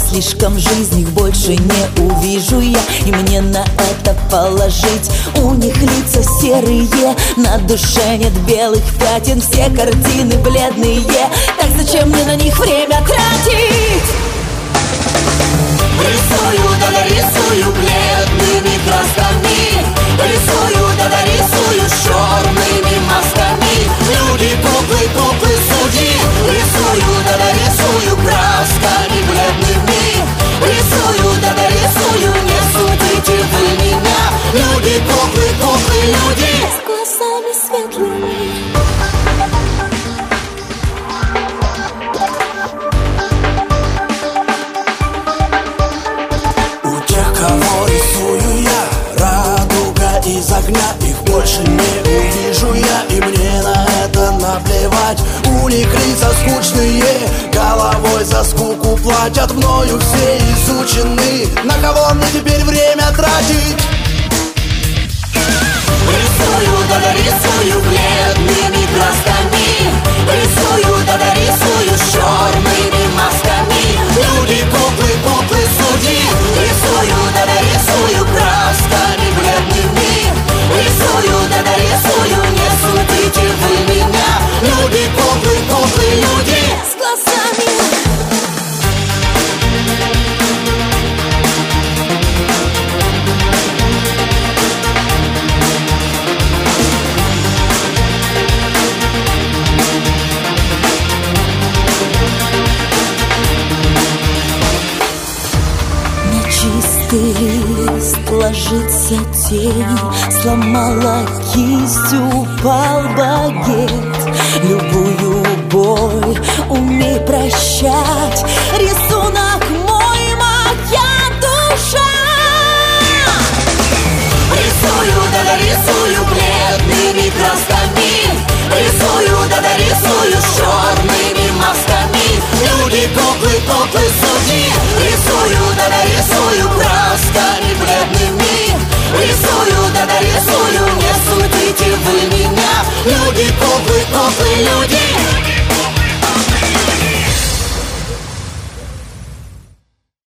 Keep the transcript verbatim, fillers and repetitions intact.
слишком жизнь, их больше не увижу я. И мне на это положить. У них лица серые, на душе нет белых пятен, все картины бледные. Так зачем мне на них время тратить? Рисую, да нарисую бледными красками, рисую, да нарисую черными мазками. Люди, куклы, куклы, судьи, рисую, да нарисую красками бледными, рисую, да нарисую, не судите вы меня. Люди, куклы, куклы, люди с глазами светлыми. Кого рисую я, радуга из огня, их больше не увижу я, и мне на это наплевать. У них лица скучные, головой за скуку платят, мною все изучены. На кого мне теперь время тратить? Рисую, да нарисую бледными красками, рисую, да нарисую черными мазками. Люди, куклы, куклы, судьи, рисую, да нарисую красками бледными, рисую, да нарисую, не судите вы меня. Люди, куклы, куклы, люди с глазами. Чистый лист ложится тень, сломала кисть, упал багет. Любую боль умей прощать, рисунок мой, моя душа. Рисую, да нарисую бледными красками, рисую, да нарисую черными мазками. Люди, куклы, куклы, судьи, рисую, да нарисую красками бледными, рисую, да нарисую, не судите вы меня. Люди, куклы, куклы, люди